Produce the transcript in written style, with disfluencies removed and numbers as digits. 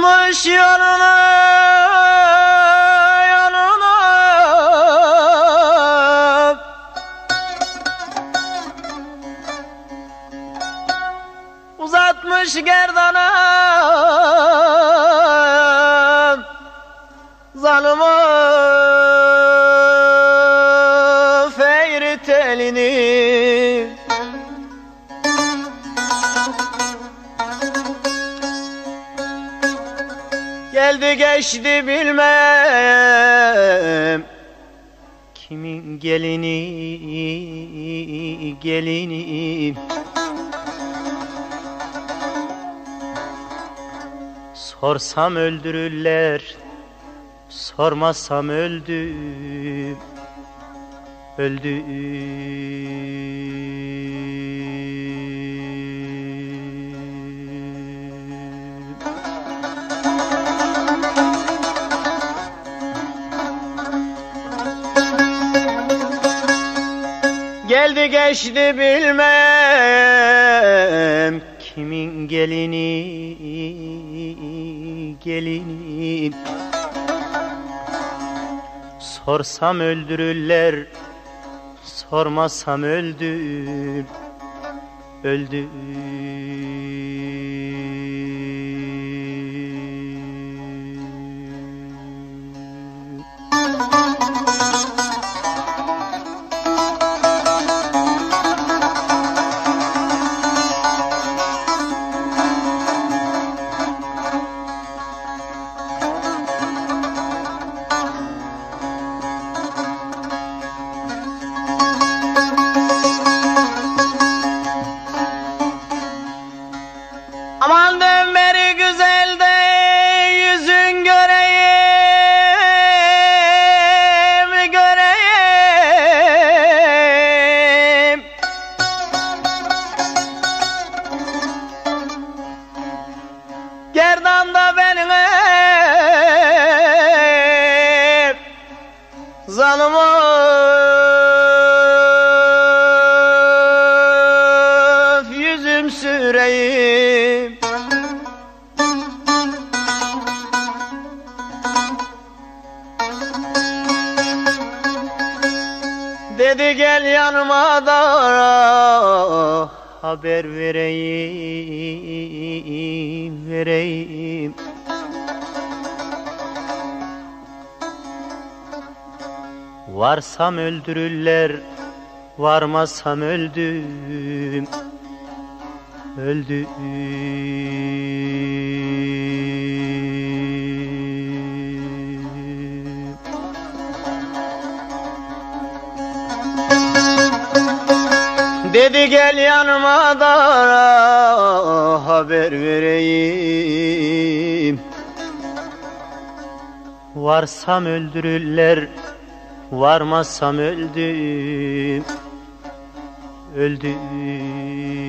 Uzatmış yanına yanına, uzatmış gerdana zalımı feyri telini. Geldi geçti bilmem kimin gelini. Sorsam öldürürler, sormazsam öldüm. Geldi geçti bilmem kimin gelini. Sorsam öldürürler, sormazsam öldüm. Aman dönmeri güzel de yüzün göreyim. Gerdanda benim zalımı yüzüm süreyim. Dedi gel yanıma da haber vereyim. Varsam öldürürler, varmazsam öldüm. Dedi gel yanıma da haber vereyim. Varsam öldürürler, varmazsam öldüm.